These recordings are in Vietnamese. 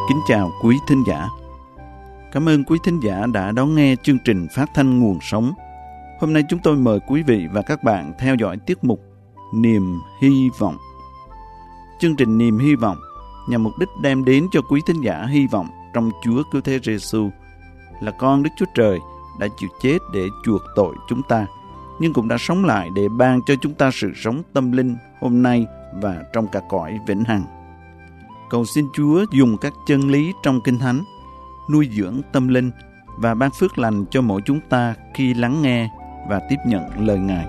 kính chào quý thính giả. Cảm ơn quý thính giả đã đón nghe chương trình phát thanh Nguồn Sống. Hôm nay chúng tôi mời quý vị và các bạn theo dõi tiết mục Niềm Hy Vọng. Chương trình Niềm Hy Vọng nhằm mục đích đem đến cho quý thính giả hy vọng trong Chúa Cứu Thế Giêsu là con Đức Chúa Trời đã chịu chết để chuộc tội chúng ta, nhưng cũng đã sống lại để ban cho chúng ta sự sống tâm linh hôm nay và trong cả cõi vĩnh hằng. Cầu xin Chúa dùng các chân lý trong Kinh Thánh nuôi dưỡng tâm linh và ban phước lành cho mỗi chúng ta khi lắng nghe và tiếp nhận lời Ngài.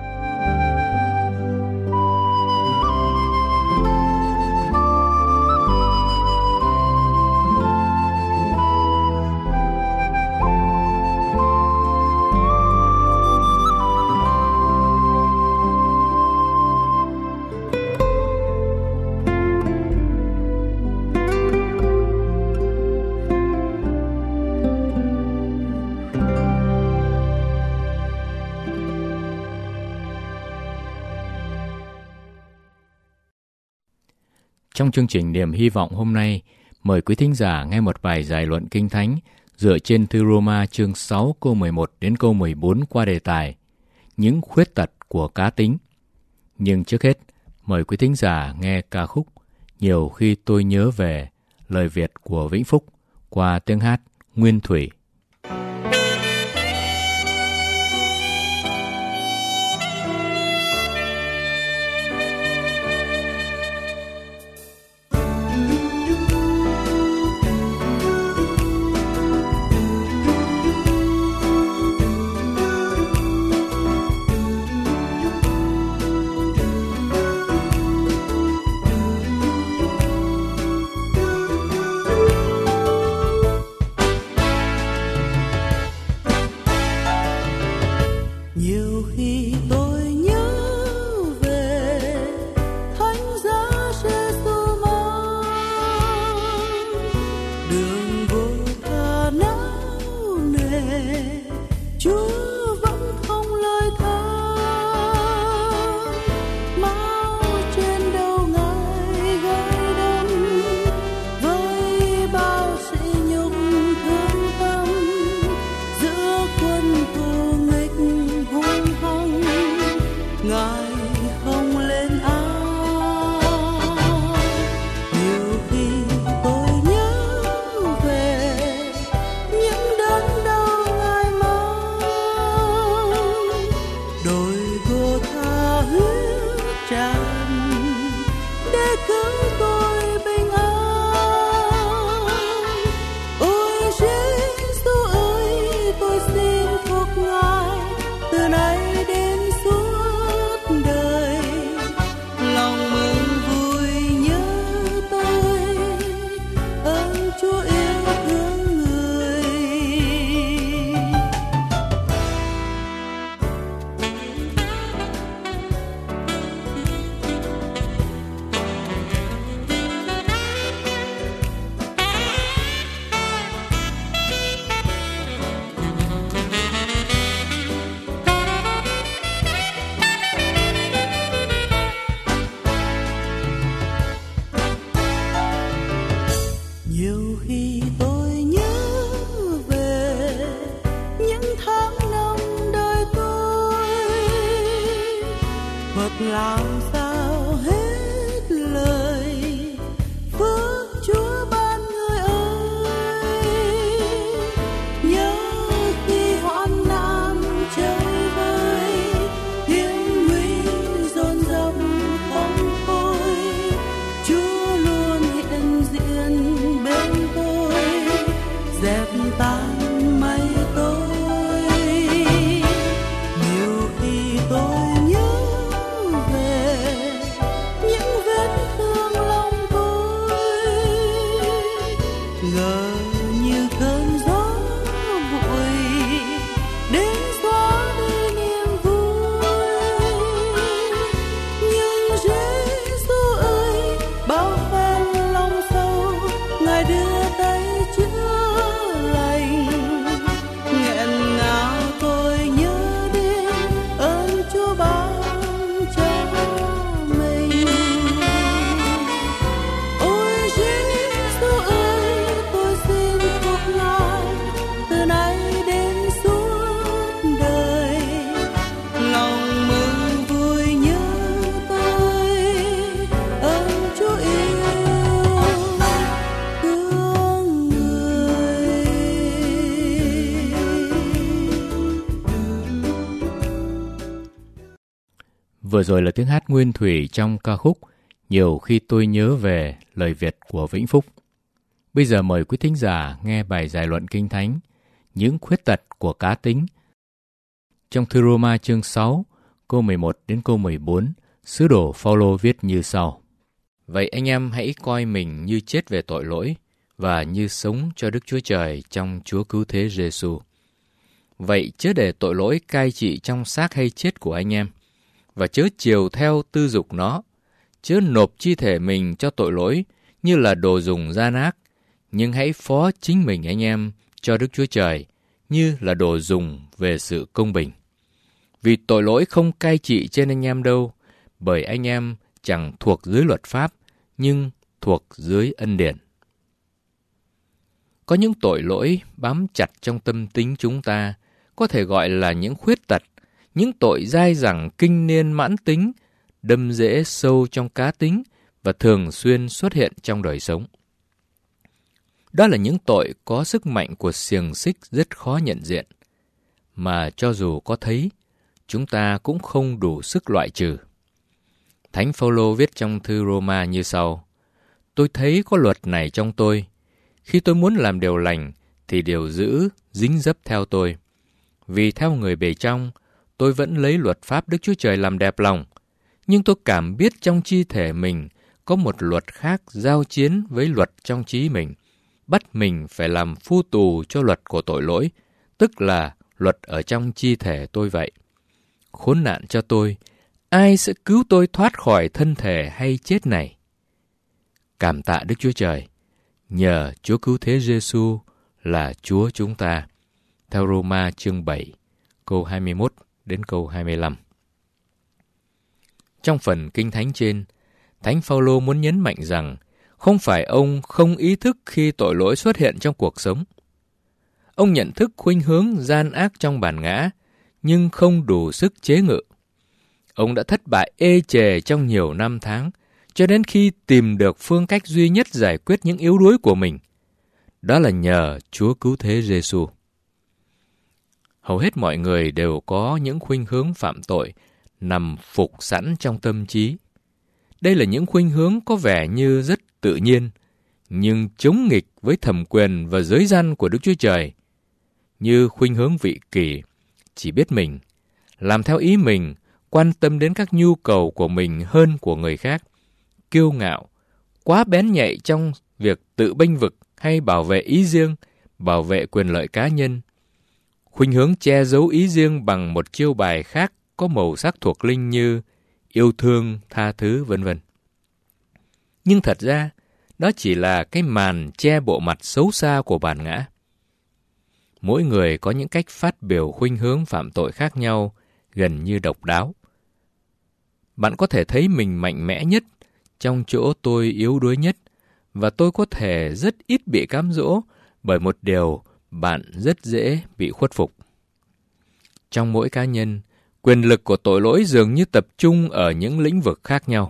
Trong chương trình Niềm Hy Vọng hôm nay, mời quý thính giả nghe một bài giải luận Kinh Thánh dựa trên thư Roma chương 6 câu 11 đến câu 14 qua đề tài Những khuyết tật của cá tính. Nhưng trước hết, mời quý thính giả nghe ca khúc Nhiều khi tôi nhớ về lời Việt của Vĩnh Phúc qua tiếng hát Nguyên Thủy. Làm sao hết lời phước Chúa ban người ơi, nhớ khi hoạn nạn chơi vơi, hiểm nguy dồn dập không thôi, Chúa luôn hiện diện bên tôi, dẹp tan mây tối. Nhiều khi tôi nhớ về Vừa rồi là tiếng hát nguyên thủy trong ca khúc Nhiều khi tôi nhớ về lời Việt của Vĩnh Phúc. Bây giờ mời quý thính giả nghe bài giải luận Kinh Thánh Những khuyết tật của cá tính. Trong thư Roma chương 6, câu 11 đến câu 14, sứ đồ Phaolô viết như sau: Vậy anh em hãy coi mình như chết về tội lỗi và như sống cho Đức Chúa Trời trong Chúa Cứu Thế Giêsu. Vậy chớ để tội lỗi cai trị trong xác hay chết của anh em, và chớ chiều theo tư dục nó, chớ nộp chi thể mình cho tội lỗi như là đồ dùng gian ác, nhưng hãy phó chính mình anh em cho Đức Chúa Trời như là đồ dùng về sự công bình. Vì tội lỗi không cai trị trên anh em đâu, bởi anh em chẳng thuộc dưới luật pháp, nhưng thuộc dưới ân điển. Có những tội lỗi bám chặt trong tâm tính chúng ta, có thể gọi là những khuyết tật, những tội dai dẳng kinh niên mãn tính, đâm rễ sâu trong cá tính và thường xuyên xuất hiện trong đời sống. Đó là những tội có sức mạnh của xiềng xích rất khó nhận diện, mà cho dù có thấy, chúng ta cũng không đủ sức loại trừ. Thánh Phaolô viết trong thư Roma như sau: Tôi thấy có luật này trong tôi, khi tôi muốn làm điều lành thì điều dữ dính dấp theo tôi. Vì theo người bề trong, tôi vẫn lấy luật pháp Đức Chúa Trời làm đẹp lòng, nhưng tôi cảm biết trong chi thể mình có một luật khác giao chiến với luật trong trí mình, bắt mình phải làm phu tù cho luật của tội lỗi, tức là luật ở trong chi thể tôi vậy. Khốn nạn cho tôi, ai sẽ cứu tôi thoát khỏi thân thể hay chết này? Cảm tạ Đức Chúa Trời, nhờ Chúa Cứu Thế Giêsu là Chúa chúng ta. Theo Roma chương 7, câu 21 đến câu 25. Trong phần Kinh Thánh trên, Thánh Phaolô muốn nhấn mạnh rằng không phải ông không ý thức khi tội lỗi xuất hiện trong cuộc sống. Ông nhận thức khuynh hướng gian ác trong bản ngã, nhưng không đủ sức chế ngự. Ông đã thất bại ê chề trong nhiều năm tháng, cho đến khi tìm được phương cách duy nhất giải quyết những yếu đuối của mình. Đó là nhờ Chúa Cứu Thế Giêsu. Hầu hết mọi người đều có những khuynh hướng phạm tội nằm phục sẵn trong tâm trí. Đây là những khuynh hướng có vẻ như rất tự nhiên, nhưng chống nghịch với thẩm quyền và giới răn của Đức Chúa Trời, như khuynh hướng vị kỷ, chỉ biết mình, làm theo ý mình, quan tâm đến các nhu cầu của mình hơn của người khác, kiêu ngạo, quá bén nhạy trong việc tự bênh vực hay bảo vệ ý riêng, bảo vệ quyền lợi cá nhân. Khuynh hướng che giấu ý riêng bằng một chiêu bài khác có màu sắc thuộc linh như yêu thương, tha thứ, v.v. Nhưng thật ra, đó chỉ là cái màn che bộ mặt xấu xa của bản ngã. Mỗi người có những cách phát biểu khuynh hướng phạm tội khác nhau, gần như độc đáo. Bạn có thể thấy mình mạnh mẽ nhất trong chỗ tôi yếu đuối nhất, và tôi có thể rất ít bị cám dỗ bởi một điều bạn rất dễ bị khuất phục. Trong mỗi cá nhân, quyền lực của tội lỗi dường như tập trung ở những lĩnh vực khác nhau.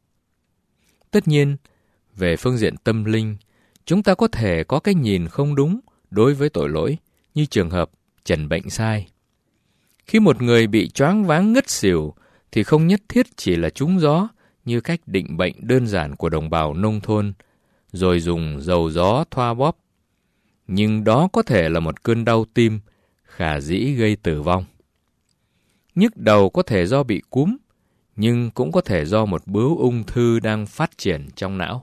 Tất nhiên, về phương diện tâm linh, chúng ta có thể có cái nhìn không đúng đối với tội lỗi, như trường hợp trần bệnh sai. Khi một người bị choáng váng ngất xỉu, thì không nhất thiết chỉ là trúng gió như cách định bệnh đơn giản của đồng bào nông thôn, rồi dùng dầu gió thoa bóp. Nhưng đó có thể là một cơn đau tim, khả dĩ gây tử vong. Nhức đầu có thể do bị cúm, nhưng cũng có thể do một bướu ung thư đang phát triển trong não.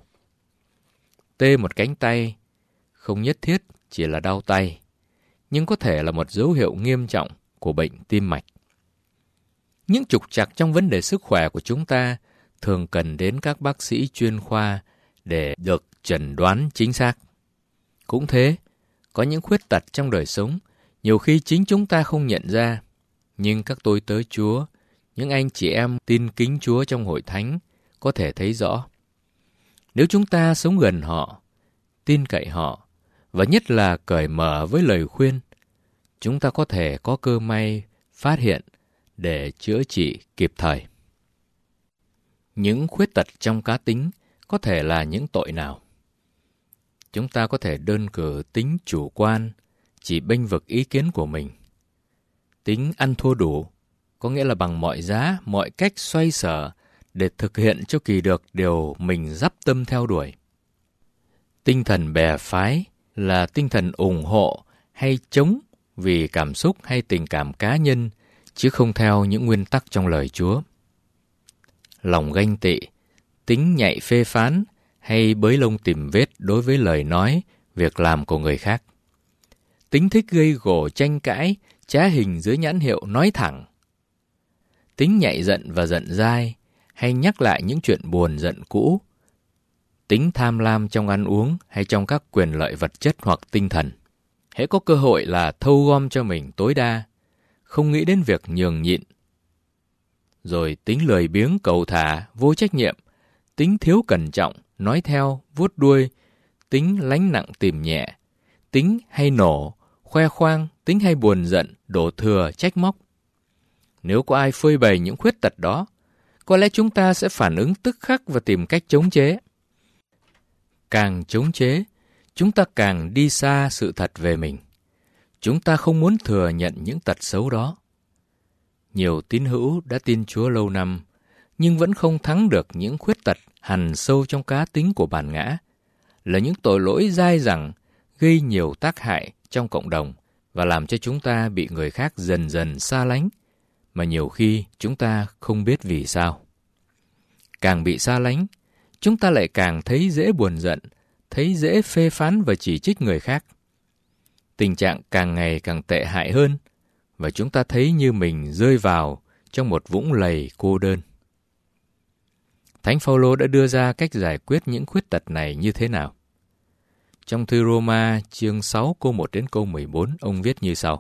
Tê một cánh tay, không nhất thiết chỉ là đau tay, nhưng có thể là một dấu hiệu nghiêm trọng của bệnh tim mạch. Những trục trặc trong vấn đề sức khỏe của chúng ta thường cần đến các bác sĩ chuyên khoa để được chẩn đoán chính xác. Cũng thế, có những khuyết tật trong đời sống, nhiều khi chính chúng ta không nhận ra, nhưng các tôi tớ Chúa, những anh chị em tin kính Chúa trong hội thánh có thể thấy rõ. Nếu chúng ta sống gần họ, tin cậy họ, và nhất là cởi mở với lời khuyên, chúng ta có thể có cơ may phát hiện để chữa trị kịp thời. Những khuyết tật trong cá tính có thể là những tội nào? Chúng ta có thể đơn cử tính chủ quan, chỉ bênh vực ý kiến của mình, tính ăn thua đủ, có nghĩa là bằng mọi giá, mọi cách xoay sở để thực hiện cho kỳ được điều mình dắp tâm theo đuổi. Tinh thần bè phái là tinh thần ủng hộ hay chống vì cảm xúc hay tình cảm cá nhân, chứ không theo những nguyên tắc trong lời Chúa. Lòng ganh tị, tính nhạy phê phán hay bới lông tìm vết đối với lời nói, việc làm của người khác. Tính thích gây gổ tranh cãi, trá hình dưới nhãn hiệu nói thẳng. Tính nhạy giận và giận dai, hay nhắc lại những chuyện buồn giận cũ. Tính tham lam trong ăn uống hay trong các quyền lợi vật chất hoặc tinh thần. Hễ có cơ hội là thâu gom cho mình tối đa, không nghĩ đến việc nhường nhịn. Rồi tính lười biếng cầu thả, vô trách nhiệm, tính thiếu cẩn trọng, nói theo, vuốt đuôi, tính lánh nặng tìm nhẹ, tính hay nổ, khoe khoang, tính hay buồn giận, đổ thừa, trách móc. Nếu có ai phơi bày những khuyết tật đó, có lẽ chúng ta sẽ phản ứng tức khắc và tìm cách chống chế. Càng chống chế, chúng ta càng đi xa sự thật về mình. Chúng ta không muốn thừa nhận những tật xấu đó. Nhiều tín hữu đã tin Chúa lâu năm, nhưng vẫn không thắng được những khuyết tật hằn sâu trong cá tính của bản ngã, là những tội lỗi dai dẳng, gây nhiều tác hại trong cộng đồng và làm cho chúng ta bị người khác dần dần xa lánh, mà nhiều khi chúng ta không biết vì sao. Càng bị xa lánh, chúng ta lại càng thấy dễ buồn giận, thấy dễ phê phán và chỉ trích người khác. Tình trạng càng ngày càng tệ hại hơn, và chúng ta thấy như mình rơi vào trong một vũng lầy cô đơn. Thánh Phaolô đã đưa ra cách giải quyết những khuyết tật này như thế nào? Trong thư Roma chương 6 câu 1 đến câu 14, ông viết như sau.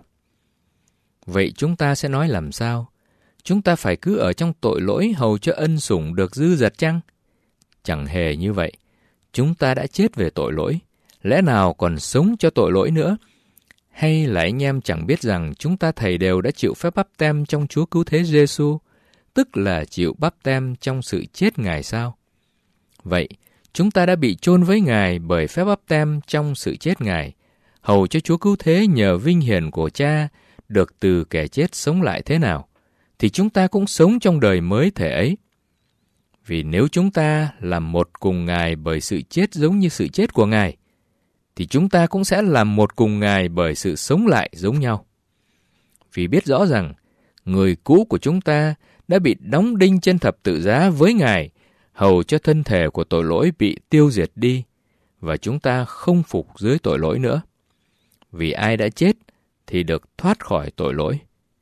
Vậy chúng ta sẽ nói làm sao? Chúng ta phải cứ ở trong tội lỗi hầu cho ân sủng được dư dật chăng? Chẳng hề như vậy. Chúng ta đã chết về tội lỗi, lẽ nào còn sống cho tội lỗi nữa? Hay là anh em chẳng biết rằng chúng ta thầy đều đã chịu phép báp têm trong Chúa Cứu Thế Giêsu, tức là chịu báp têm trong sự chết Ngài sao? Vậy, chúng ta đã bị chôn với Ngài bởi phép báp têm trong sự chết Ngài, hầu cho Chúa Cứu Thế nhờ vinh hiển của Cha được từ kẻ chết sống lại thế nào, thì chúng ta cũng sống trong đời mới thể ấy. Vì nếu chúng ta làm một cùng Ngài bởi sự chết giống như sự chết của Ngài, thì chúng ta cũng sẽ làm một cùng Ngài bởi sự sống lại giống nhau. Vì biết rõ rằng, người cũ của chúng ta đã bị đóng đinh trên thập tự giá với Ngài, hầu cho thân thể của tội lỗi bị tiêu diệt đi, và chúng ta không phục dưới tội lỗi nữa. Vì ai đã chết thì được thoát khỏi tội lỗi.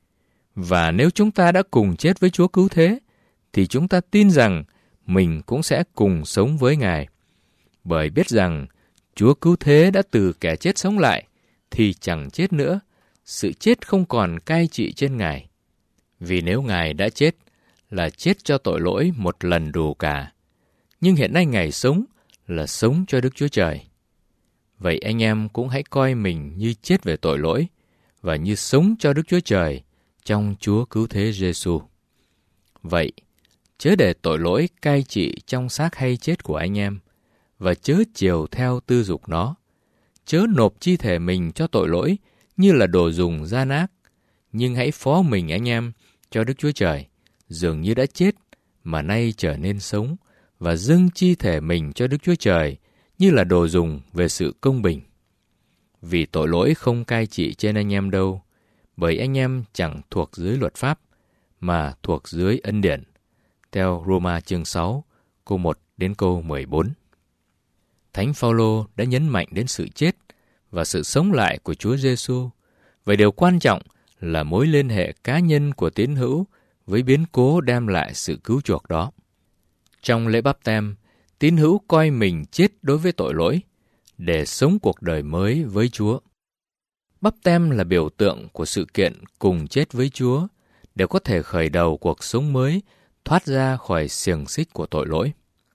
Và nếu chúng ta đã cùng chết với Chúa Cứu Thế, thì chúng ta tin rằng mình cũng sẽ cùng sống với Ngài. Bởi biết rằng Chúa Cứu Thế đã từ kẻ chết sống lại, thì chẳng chết nữa, sự chết không còn cai trị trên Ngài. Vì nếu Ngài đã chết, là chết cho tội lỗi một lần đủ cả. Nhưng hiện nay Ngài sống là sống cho Đức Chúa Trời. Vậy anh em cũng hãy coi mình như chết về tội lỗi, và như sống cho Đức Chúa Trời trong Chúa Cứu Thế Giêsu. Vậy, chớ để tội lỗi cai trị trong xác hay chết của anh em, và chớ chiều theo tư dục nó. Chớ nộp chi thể mình cho tội lỗi như là đồ dùng gian ác, nhưng hãy phó mình anh em cho Đức Chúa Trời, dường như đã chết mà nay trở nên sống, và dâng chi thể mình cho Đức Chúa Trời như là đồ dùng về sự công bình. Vì tội lỗi không cai trị trên anh em đâu, bởi anh em chẳng thuộc dưới luật pháp, mà thuộc dưới ân điển. Theo Roma chương 6, câu 1 đến câu 14. Thánh Phaolô đã nhấn mạnh đến sự chết và sự sống lại của Chúa Giêsu. Vậy điều quan trọng là mối liên hệ cá nhân của tín hữu với biến cố đem lại sự cứu chuộc đó. Trong lễ báp têm, tín hữu coi mình chết đối với tội lỗi để sống cuộc đời mới với Chúa. Báp têm là biểu tượng của sự kiện cùng chết với Chúa để có thể khởi đầu cuộc sống mới, thoát ra khỏi xiềng xích của tội lỗi.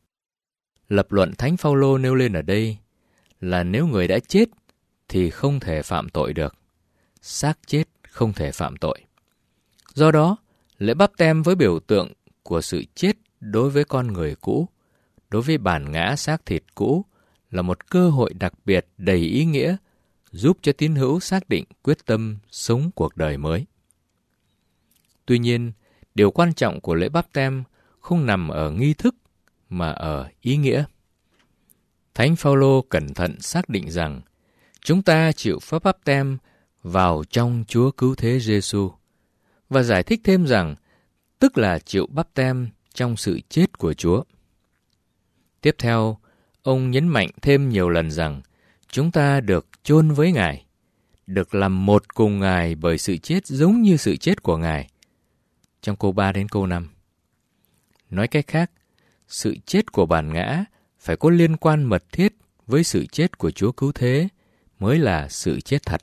Lập luận Thánh Phaolô nêu lên ở đây là nếu người đã chết thì không thể phạm tội được. Xác chết không thể phạm tội. Do đó, lễ báp têm với biểu tượng của sự chết đối với con người cũ, đối với bản ngã xác thịt cũ, là một cơ hội đặc biệt đầy ý nghĩa, giúp cho tín hữu xác định quyết tâm sống cuộc đời mới. Tuy nhiên, điều quan trọng của lễ báp têm không nằm ở nghi thức mà ở ý nghĩa. Thánh Phaolô cẩn thận xác định rằng chúng ta chịu phép báp têm vào trong Chúa Cứu Thế Giêsu và giải thích thêm rằng tức là chịu báp têm trong sự chết của Chúa. Tiếp theo, ông nhấn mạnh thêm nhiều lần rằng chúng ta được chôn với Ngài, được làm một cùng Ngài bởi sự chết giống như sự chết của Ngài. Trong câu 3 đến câu 5. Nói cách khác, sự chết của bản ngã phải có liên quan mật thiết với sự chết của Chúa Cứu Thế mới là sự chết thật.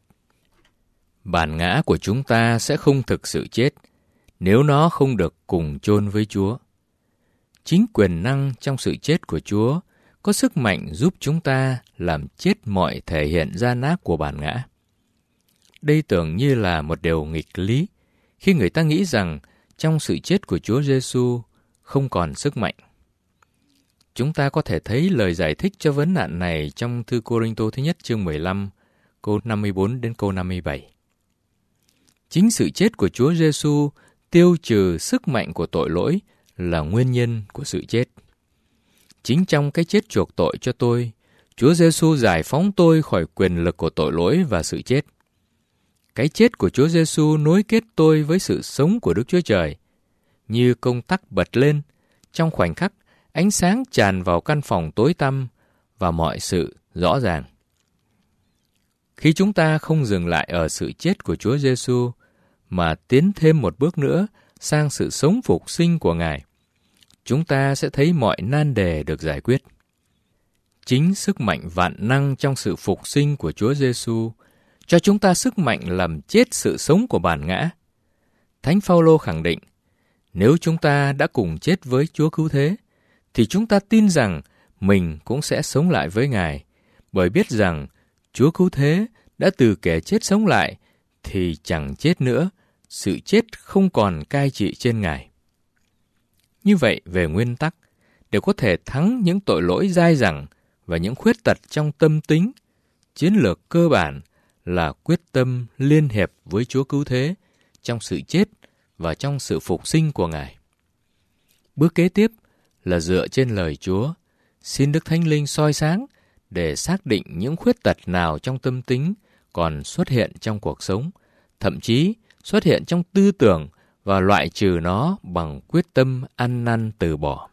Bản ngã của chúng ta sẽ không thực sự chết nếu nó không được cùng chôn với Chúa. Chính quyền năng trong sự chết của Chúa có sức mạnh giúp chúng ta làm chết mọi thể hiện gian ác của bản ngã. Đây tưởng như là một điều nghịch lý khi người ta nghĩ rằng trong sự chết của Chúa Giêsu không còn sức mạnh. Chúng ta có thể thấy lời giải thích cho vấn nạn này trong thư Cô-rinh-tô thứ nhất chương 15, câu 54 đến câu 57. Chính sự chết của Chúa Giêsu tiêu trừ sức mạnh của tội lỗi là nguyên nhân của sự chết. Chính trong cái chết chuộc tội cho tôi, Chúa Giêsu giải phóng tôi khỏi quyền lực của tội lỗi và sự chết. Cái chết của Chúa Giêsu nối kết tôi với sự sống của Đức Chúa Trời. Như công tắc bật lên, trong khoảnh khắc, ánh sáng tràn vào căn phòng tối tăm và mọi sự rõ ràng. Khi chúng ta không dừng lại ở sự chết của Chúa Giêsu mà tiến thêm một bước nữa sang sự sống phục sinh của Ngài, chúng ta sẽ thấy mọi nan đề được giải quyết. Chính sức mạnh vạn năng trong sự phục sinh của Chúa Giêsu cho chúng ta sức mạnh làm chết sự sống của bản ngã. Thánh Phaolô khẳng định, nếu chúng ta đã cùng chết với Chúa Cứu Thế, thì chúng ta tin rằng mình cũng sẽ sống lại với Ngài, bởi biết rằng Chúa Cứu Thế đã từ kẻ chết sống lại, thì chẳng chết nữa, sự chết không còn cai trị trên Ngài. Như vậy, về nguyên tắc, để có thể thắng những tội lỗi dai dẳng và những khuyết tật trong tâm tính, chiến lược cơ bản là quyết tâm liên hiệp với Chúa Cứu Thế trong sự chết và trong sự phục sinh của Ngài. Bước kế tiếp là dựa trên lời Chúa, xin Đức Thánh Linh soi sáng để xác định những khuyết tật nào trong tâm tính còn xuất hiện trong cuộc sống, thậm chí xuất hiện trong tư tưởng và loại trừ nó bằng quyết tâm ăn năn từ bỏ.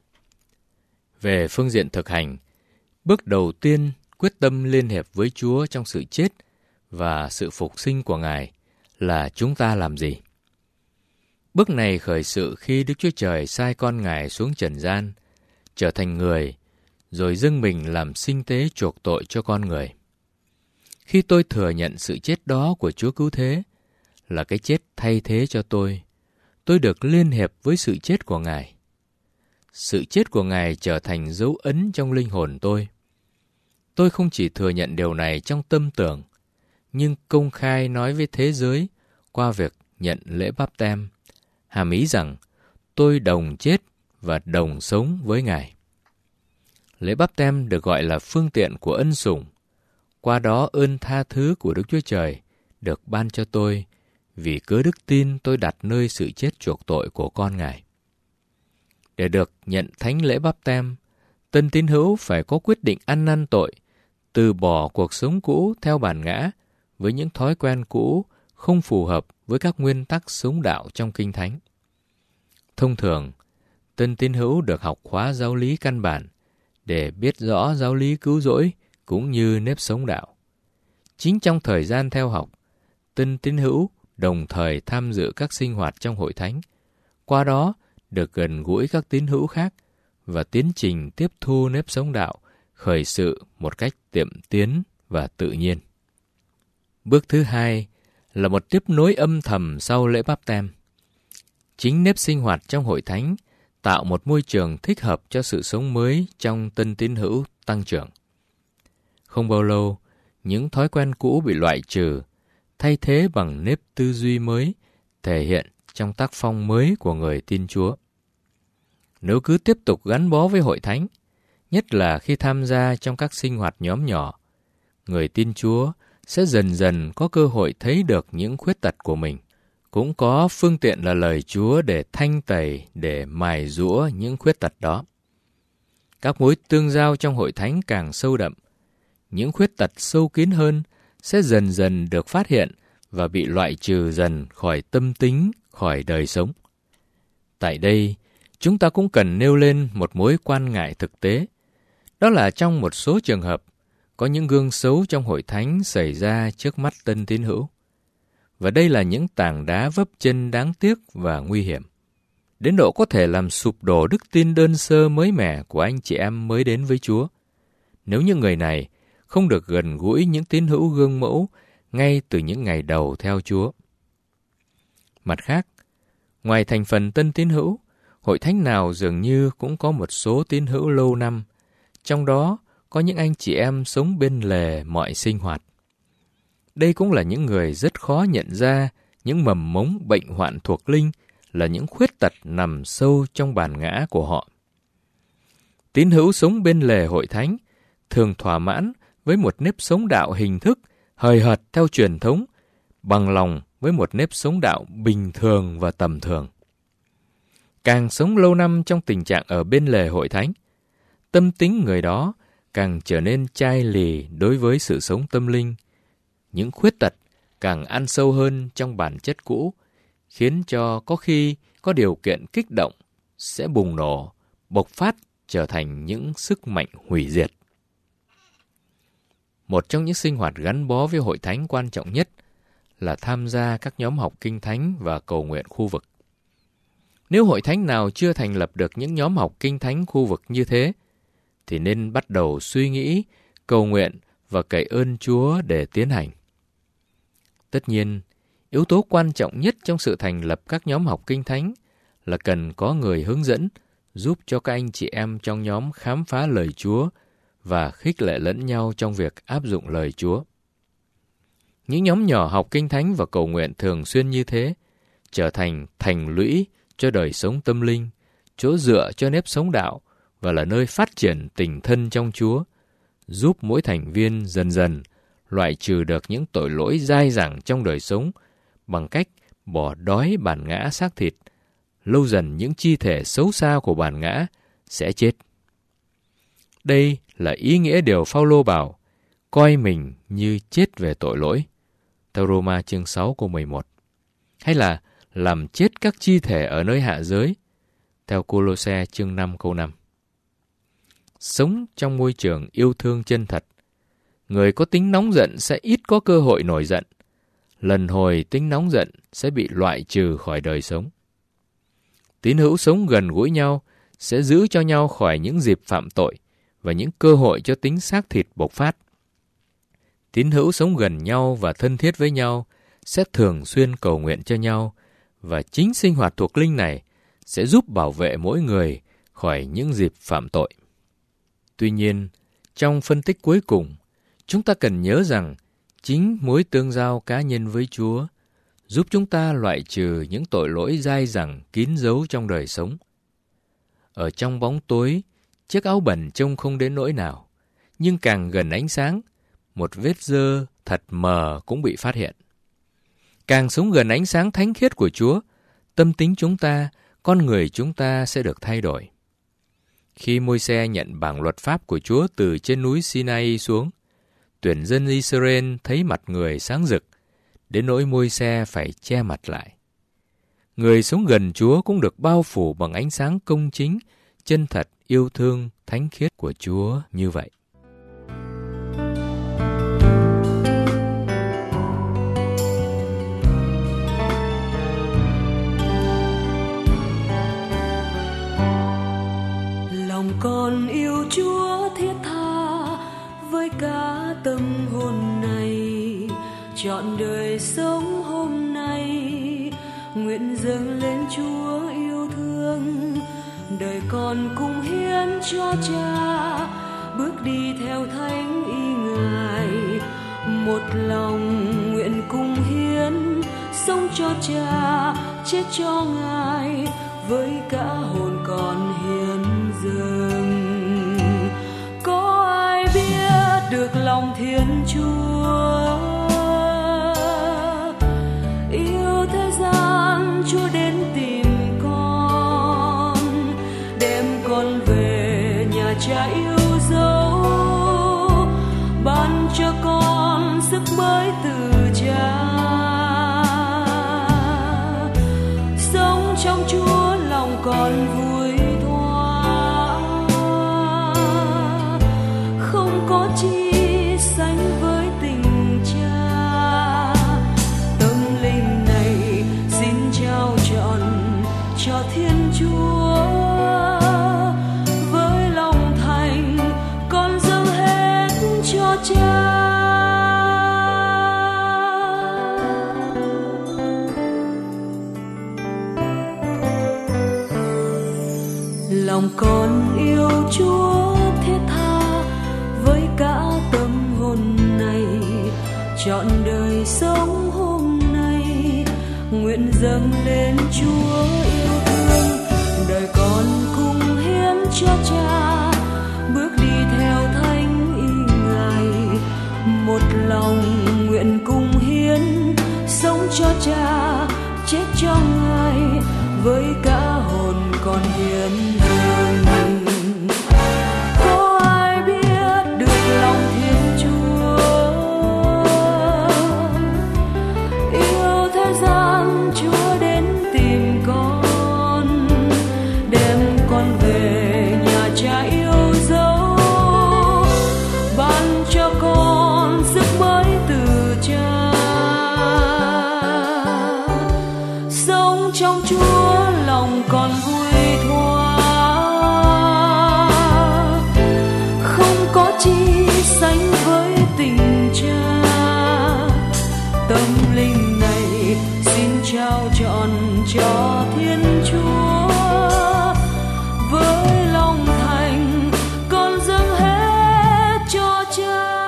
Về phương diện thực hành, bước đầu tiên quyết tâm liên hiệp với Chúa trong sự chết và sự phục sinh của Ngài là chúng ta làm gì? Bước này khởi sự khi Đức Chúa Trời sai con Ngài xuống trần gian, trở thành người, rồi dâng mình làm sinh tế chuộc tội cho con người. Khi tôi thừa nhận sự chết đó của Chúa Cứu Thế, là cái chết thay thế cho tôi được liên hiệp với sự chết của Ngài. Sự chết của Ngài trở thành dấu ấn trong linh hồn tôi. Tôi không chỉ thừa nhận điều này trong tâm tưởng, nhưng công khai nói với thế giới qua việc nhận lễ báp têm, hàm ý rằng tôi đồng chết và đồng sống với Ngài. Lễ báp têm được gọi là phương tiện của ân sủng. Qua đó ơn tha thứ của Đức Chúa Trời được ban cho tôi, vì cớ đức tin tôi đặt nơi sự chết chuộc tội của con Ngài. Để được nhận thánh lễ báp têm, tân tín hữu phải có quyết định ăn năn tội, từ bỏ cuộc sống cũ theo bản ngã với những thói quen cũ không phù hợp với các nguyên tắc sống đạo trong Kinh Thánh. Thông thường, tân tín hữu được học khóa giáo lý căn bản để biết rõ giáo lý cứu rỗi cũng như nếp sống đạo. Chính trong thời gian theo học, tân tín hữu đồng thời tham dự các sinh hoạt trong hội thánh, qua đó được gần gũi các tín hữu khác và tiến trình tiếp thu nếp sống đạo khởi sự một cách tiệm tiến và tự nhiên. Bước thứ hai là một tiếp nối âm thầm sau lễ báp têm. Chính nếp sinh hoạt trong hội thánh tạo một môi trường thích hợp cho sự sống mới trong tân tín hữu tăng trưởng. Không bao lâu, những thói quen cũ bị loại trừ, thay thế bằng nếp tư duy mới, thể hiện trong tác phong mới của người tin Chúa. Nếu cứ tiếp tục gắn bó với hội thánh, nhất là khi tham gia trong các sinh hoạt nhóm nhỏ, người tin Chúa sẽ dần dần có cơ hội thấy được những khuyết tật của mình, cũng có phương tiện là lời Chúa để thanh tẩy, để mài giũa những khuyết tật đó. Các mối tương giao trong hội thánh càng sâu đậm, những khuyết tật sâu kín hơn sẽ dần dần được phát hiện và bị loại trừ dần khỏi tâm tính, khỏi đời sống. Tại đây, chúng ta cũng cần nêu lên một mối quan ngại thực tế. Đó là trong một số trường hợp, có những gương xấu trong hội thánh xảy ra trước mắt tân tín hữu. Và đây là những tảng đá vấp chân đáng tiếc và nguy hiểm, đến độ có thể làm sụp đổ đức tin đơn sơ mới mẻ của anh chị em mới đến với Chúa, nếu những người này không được gần gũi những tín hữu gương mẫu ngay từ những ngày đầu theo Chúa. Mặt khác, ngoài thành phần tân tín hữu, hội thánh nào dường như cũng có một số tín hữu lâu năm, trong đó có những anh chị em sống bên lề mọi sinh hoạt. Đây cũng là những người rất khó nhận ra những mầm mống bệnh hoạn thuộc linh, là những khuyết tật nằm sâu trong bản ngã của họ. Tín hữu sống bên lề hội thánh thường thỏa mãn với một nếp sống đạo hình thức, hời hợt theo truyền thống, bằng lòng với một nếp sống đạo bình thường và tầm thường. Càng sống lâu năm trong tình trạng ở bên lề hội thánh, tâm tính người đó càng trở nên chai lì đối với sự sống tâm linh. Những khuyết tật càng ăn sâu hơn trong bản chất cũ, khiến cho có khi có điều kiện kích động sẽ bùng nổ, bộc phát trở thành những sức mạnh hủy diệt. Một trong những sinh hoạt gắn bó với hội thánh quan trọng nhất là tham gia các nhóm học kinh thánh và cầu nguyện khu vực. Nếu hội thánh nào chưa thành lập được những nhóm học kinh thánh khu vực như thế, thì nên bắt đầu suy nghĩ, cầu nguyện và cậy ơn Chúa để tiến hành. Tất nhiên, yếu tố quan trọng nhất trong sự thành lập các nhóm học kinh thánh là cần có người hướng dẫn, giúp cho các anh chị em trong nhóm khám phá lời Chúa và khích lệ lẫn nhau trong việc áp dụng lời Chúa. Những nhóm nhỏ học kinh thánh và cầu nguyện thường xuyên như thế trở thành thành lũy cho đời sống tâm linh, chỗ dựa cho nếp sống đạo và là nơi phát triển tình thân trong Chúa, giúp mỗi thành viên dần dần loại trừ được những tội lỗi dai dẳng trong đời sống bằng cách bỏ đói bản ngã xác thịt. Lâu dần những chi thể xấu xa của bản ngã sẽ chết. Đây là ý nghĩa điều Phao-lô bảo, coi mình như chết về tội lỗi, theo Roma chương 6 câu 11. Hay là làm chết các chi thể ở nơi hạ giới, theo Cô-lô-se chương 5 câu 5. Sống trong môi trường yêu thương chân thật, người có tính nóng giận sẽ ít có cơ hội nổi giận. Lần hồi tính nóng giận sẽ bị loại trừ khỏi đời sống. Tín hữu sống gần gũi nhau sẽ giữ cho nhau khỏi những dịp phạm tội và những cơ hội cho tính xác thịt bộc phát. Tín hữu sống gần nhau và thân thiết với nhau sẽ thường xuyên cầu nguyện cho nhau, và chính sinh hoạt thuộc linh này sẽ giúp bảo vệ mỗi người khỏi những dịp phạm tội. Tuy nhiên, trong phân tích cuối cùng, chúng ta cần nhớ rằng chính mối tương giao cá nhân với Chúa giúp chúng ta loại trừ những tội lỗi dai dẳng kín dấu trong đời sống. Ở trong bóng tối, chiếc áo bẩn trông không đến nỗi nào, nhưng càng gần ánh sáng, một vết dơ thật mờ cũng bị phát hiện. Càng sống gần ánh sáng thánh khiết của Chúa, tâm tính chúng ta, con người chúng ta sẽ được thay đổi. Khi Môi-se nhận bảng luật pháp của Chúa từ trên núi Sinai xuống, tuyển dân Israel thấy mặt người sáng rực, đến nỗi Môi-se phải che mặt lại. Người sống gần Chúa cũng được bao phủ bằng ánh sáng công chính, chân thật, yêu thương, thánh khiết của Chúa như vậy. Lòng con yêu Chúa thiết tha với cả tâm hồn này, trọn đời sống hôm nay nguyện dâng lên Chúa yêu thương, đời con cùng hiến cho Cha, bước đi theo thánh ý Ngài, một lòng nguyện cùng hiến, sống cho Cha, chết cho Ngài, với cả hồn con hiến dâng. Có ai biết được lòng Thiên Chúa, yêu thế gian Cha yêu dấu, ban cho con sức mới từ Cha. Sống trong Chúa lòng con vui thoa, không có chi sánh với tình Cha. Tâm linh này xin trao trọn cho Thiên Chúa, với lòng thành con dâng hết cho Cha. Lòng con yêu Chúa thiết tha với cả tâm hồn này, trọn đời sống hôm nay nguyện dâng lên Chúa yêu thương. Đời con cùng hiến cho Cha, bước đi theo thánh ý Ngài. Một lòng nguyện cùng hiến, sống cho Cha, chết cho Ngài, với cả hồn con hiến dâng. Có ai biết được lòng Thiên Chúa, yêu thế gian Chúa đến tìm con, đem con về nhà Cha yêu dấu, ban cho con sức mới từ Cha. Sống trong Chúa lòng con vui thoa, không có chi sánh với tình Cha. Tâm linh này xin trao trọn cho Thiên Chúa, với lòng thành con dâng hết cho Cha.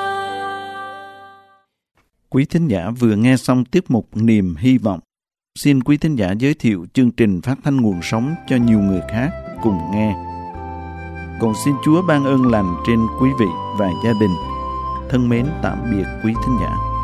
Quý thính giả vừa nghe xong tiết mục Niềm Hy Vọng. Xin quý thính giả giới thiệu chương trình phát thanh nguồn sống cho nhiều người khác cùng nghe. Còn xin Chúa ban ơn lành trên quý vị và gia đình. Thân mến tạm biệt quý thính giả.